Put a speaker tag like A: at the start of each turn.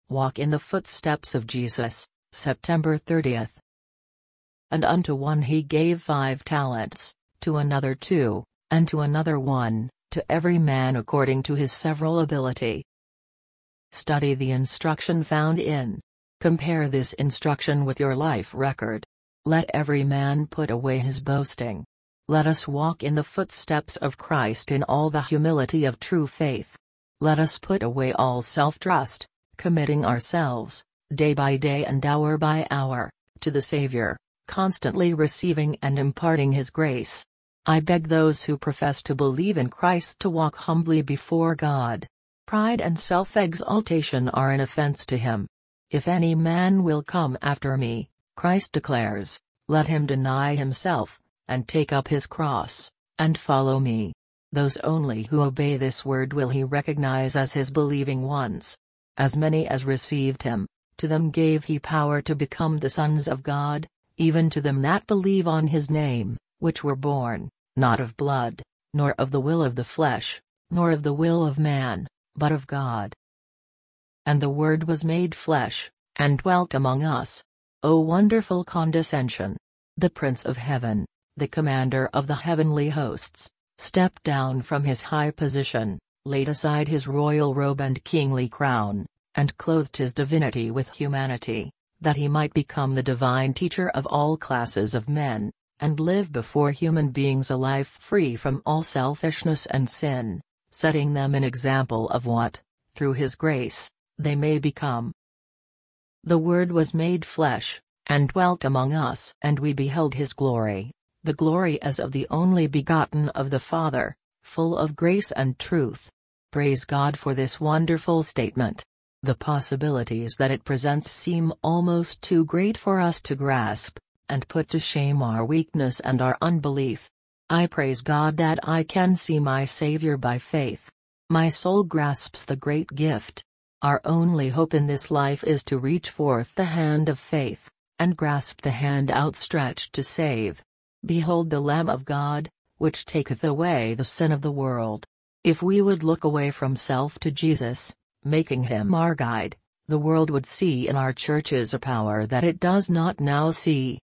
A: Walk in the footsteps of Jesus, September 30th. And unto one he gave 5 talents, to another 2, and to another 1, to every man according to his several ability. Study the instruction found in. Compare this instruction with your life record. Let every man put away his boasting. Let us walk in the footsteps of Christ in all the humility of true faith. Let us put away all self-trust, committing ourselves, day by day and hour by hour, to the Savior, constantly receiving and imparting His grace. I beg those who profess to believe in Christ to walk humbly before God. Pride and self-exaltation are an offense to Him. If any man will come after me, Christ declares, let him deny himself, and take up his cross, and follow me. Those only who obey this word will He recognize as His believing ones. As many as received Him, to them gave He power to become the sons of God, even to them that believe on His name, which were born, not of blood, nor of the will of the flesh, nor of the will of man, but of God. And the Word was made flesh, and dwelt among us. O wonderful condescension! The Prince of Heaven, the Commander of the heavenly hosts, stepped down from His high position, laid aside His royal robe and kingly crown, and clothed His divinity with humanity, that He might become the divine teacher of all classes of men, and live before human beings a life free from all selfishness and sin, setting them an example of what, through His grace, they may become. The Word was made flesh, and dwelt among us, and we beheld His glory, the glory as of the only begotten of the Father, full of grace and truth. Praise God for this wonderful statement. The possibilities that it presents seem almost too great for us to grasp, and put to shame our weakness and our unbelief. I praise God that I can see my Savior by faith. My soul grasps the great gift. Our only hope in this life is to reach forth the hand of faith, and grasp the hand outstretched to save. Behold the Lamb of God, which taketh away the sin of the world. If we would look away from self to Jesus, making Him our guide, the world would see in our churches a power that it does not now see.